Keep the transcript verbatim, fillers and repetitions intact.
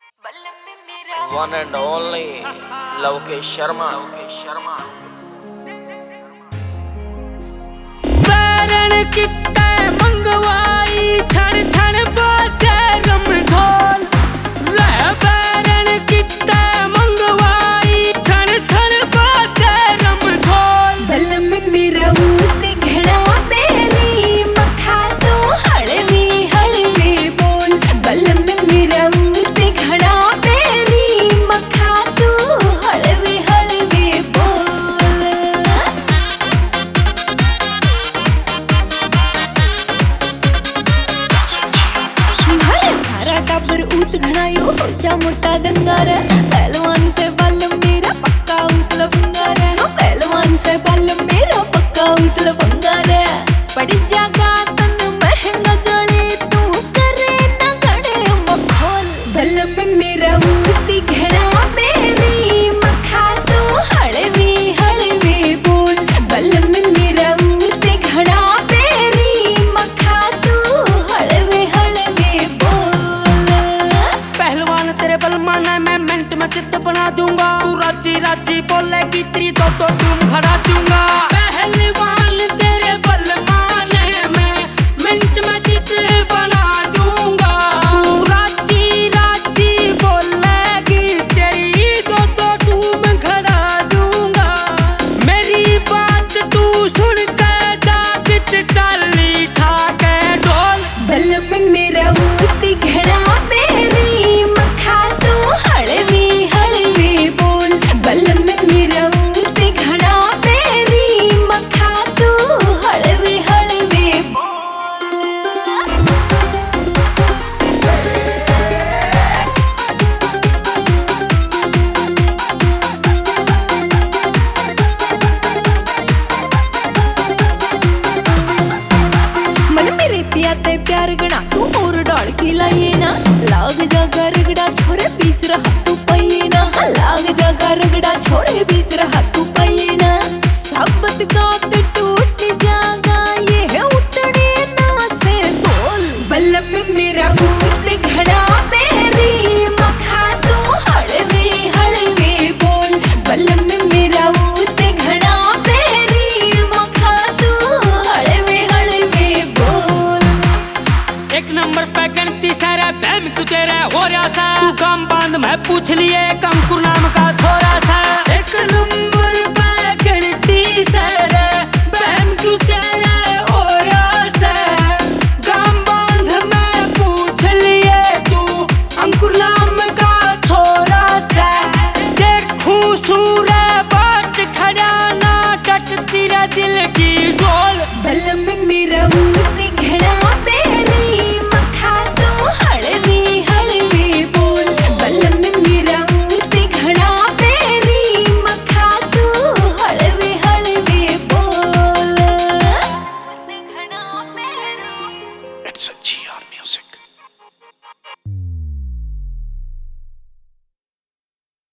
One and only Lokesh Sharma. Lokesh Sharma. बैरन कित्ते मंगवाई छण छण बाजे रमढोल रे बैरन कित्ते मंगवाई छण छण बाजे रमढोल बल में मेरा ऊत घड़ा मेरी मखा तो हड़वी हड़वी बोल बल में मेरा ऊत घड़ा मेरी मखा तो हड़वी हड़वी बोल भले सारा टाबर ऊत घड़ायो हो जा मोटा दंगार पहलवान से बल मेरा पक्का ऊत लफंगार पहलवान से बल मेरा पक्का ऊत लफंगार पड़ जागा तन महंगा जले तू करे न घड़े मखोल बल में मेरा ऊत घड़ा मेरी मखा तो हड़वी हड़वी बोल बल में मेरा ऊत घड़ा मेरी मखा तो हड़वी हड़वी बोल पहलवान तेरे बल माना मैं मिनट में चित्त बना दूंगा तू राजी राजी बोलेगी तेरी दो तो तुम खड़ा दूंगा पहलवान तेरे बल माने मैं मिनट में चित्त बना दूंगा तू राजी राजी बोलेगी तेरी दो तो तुम खड़ा दूंगा मेरी बात तू सुन के जागत चाली ठाके ढोल बल में मेरा ऊत घड़ा मेरी मखा तो हड़वी हड़वी बोल बल में मेरा ऊत घड़ा मेरी मखा तो हड़वी हड़वी बोल मन मेरे पिया ते प्यार गणा तू और डाल की लाइए ना लाग जागा रगड़ा छोरे बीच रहा तू पाइए ना लाग जागा रगड़ा छोरे बीच रहा तू पाइए ना सबत गात टूट जागा ये है उठने ना से बोल बल में मेरा ऊत घड़ा मेरी मखा तो हड़वी हड़वी बोल बल में मेरा ऊत घड़ा मेरी मखा तो हड़वी हड़वी बोल एक नंबर पे गणती सारा बहम क्यों तेरा हो रहा सा तू काम बांध मैं पूछ लिए कंकुर नाम का छोरा सा एक नंबर